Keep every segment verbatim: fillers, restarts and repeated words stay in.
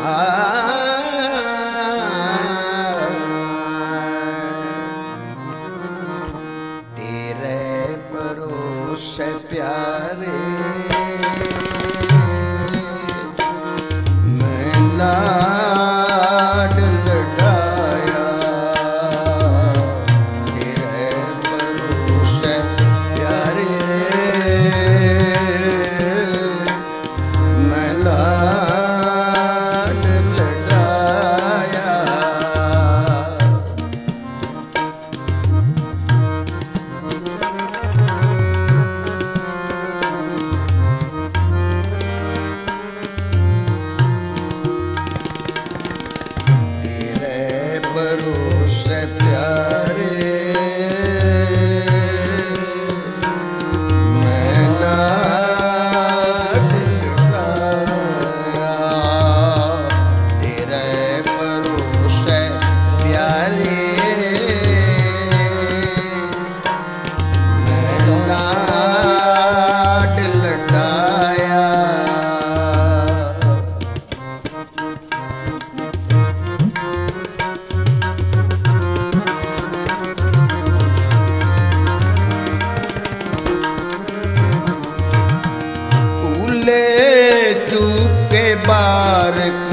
बारक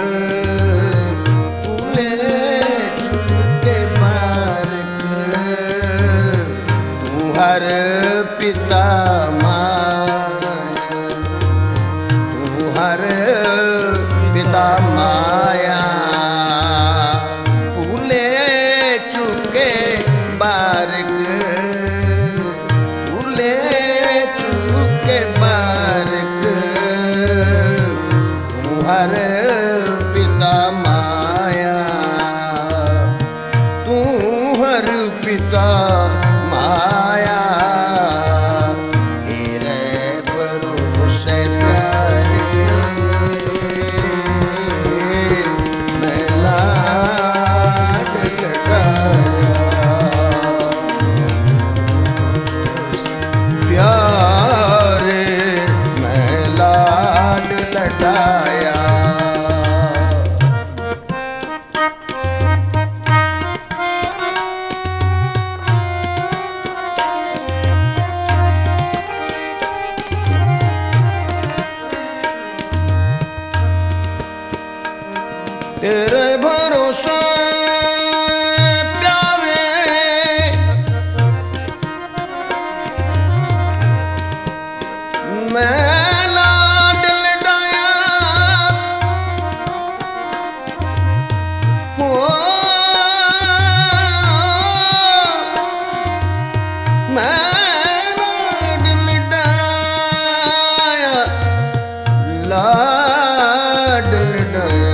भूले चूके बारक तू हर पिता माया तू हर पिता माया भूले चूके बारक भूले चूके बारक हर पिता माया तू हर पिता माया तेरे भरोसे प्यारे मैं लाड लगाया प्यारे मैं लाड लटाया तेरे भरोसे प्यारे मैं लाड लटाया हो मैं लाड लटाया लाड लटाया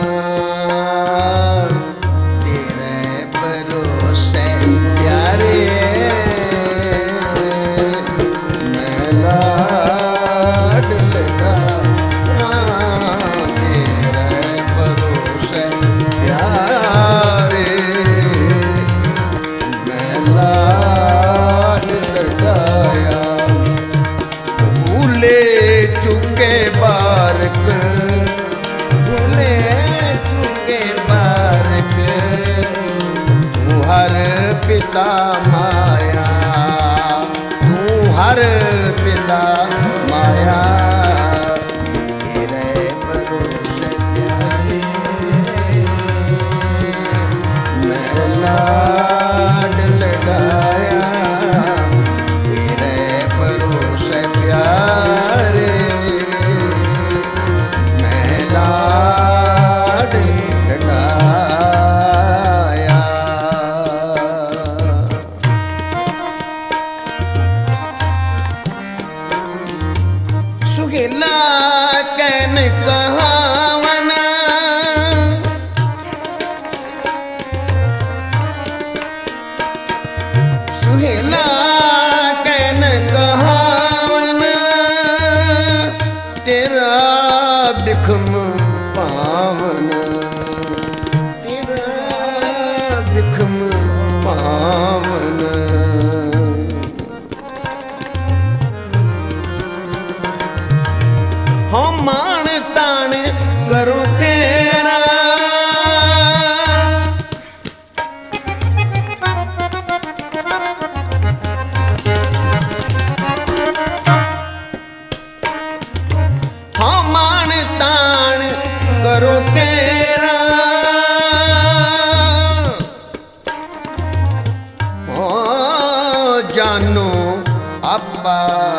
चुके बारक भूले चुके बारक तू हर पिता माया तू हर पिता माया तेरे भरोसे प्यारे मैं लाड लगाया तेरे भरोसे प्यारे सुहेला कैन कहावना सुहेला कैन कहावना तेरा बिखम पावन तेरा बिखम पावन हम मान तान करो ते करो तेरा हो जानो अब्बा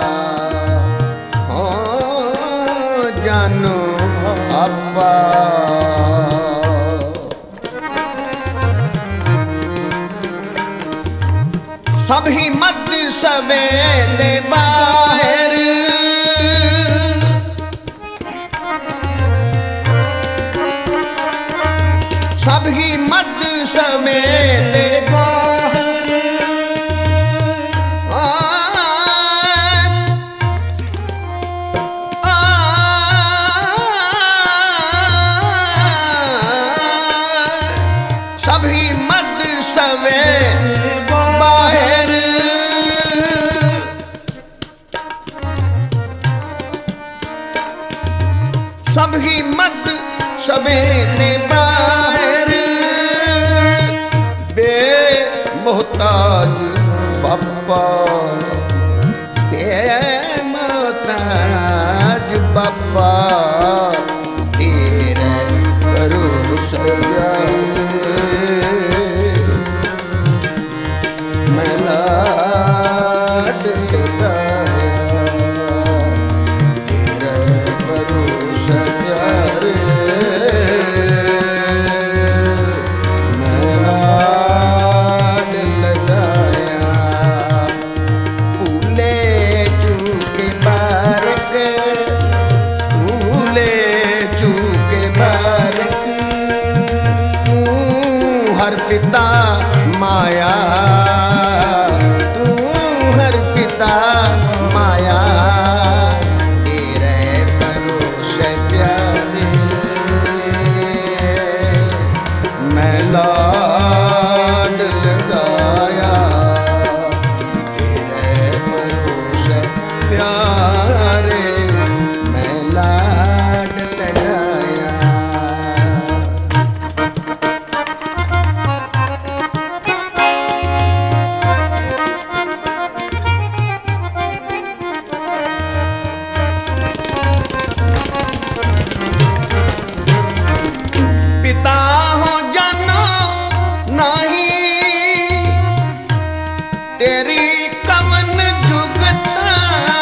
हो जानो अब्बा सभी मत सवेरे बाहर सभी मत सवेरे बाहर आ, आ, सभी मत सवेरे बाहर सभी मत सवेरे बाहर बे मोहताज बापा बे मोहताज बापा तेरे भरोसे मैं लाड लुटाया तेरे भरोसे पिता माया तू हर पिता माया तेरे भरोसे प्यारे मैं लाड लुटाया तेरे भरोसे प्यारे मैं लाड लुटाया पिता हो जानो नहीं तेरी कवन जुगता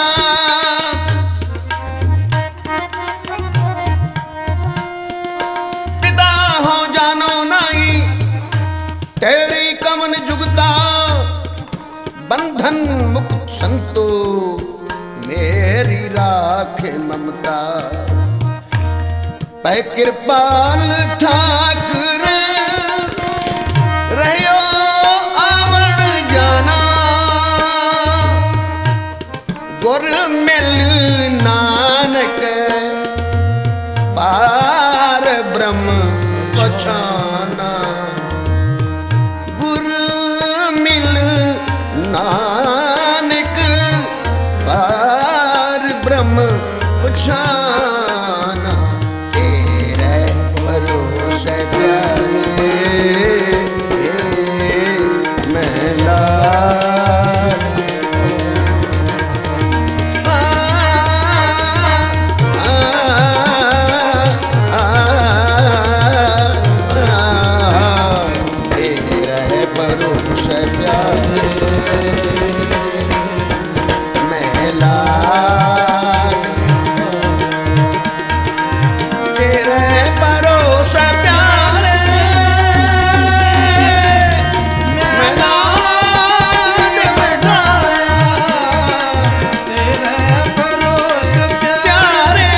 पिता हो जानो नहीं तेरी कवन जुगता बंधन मुक्त संतो मेरी राखे ममता पै कृपाल ठाकुर रहो आवण जाना गुर मिल नानक पार ब्रह्म पछाना गुर मिल नानक पार ब्रह्म पछाना भरोसे प्यारे मैं लाड आ, आ, आ, आ, तेरे भरोसे प्यारे मैं लाड तेरे भरोसे प्यारे मैं लाड लुटाया तेरे भरोसे प्यारे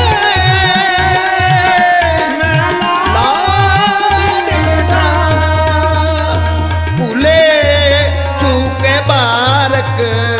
मैं लाड लुटाया भूले चूके बारक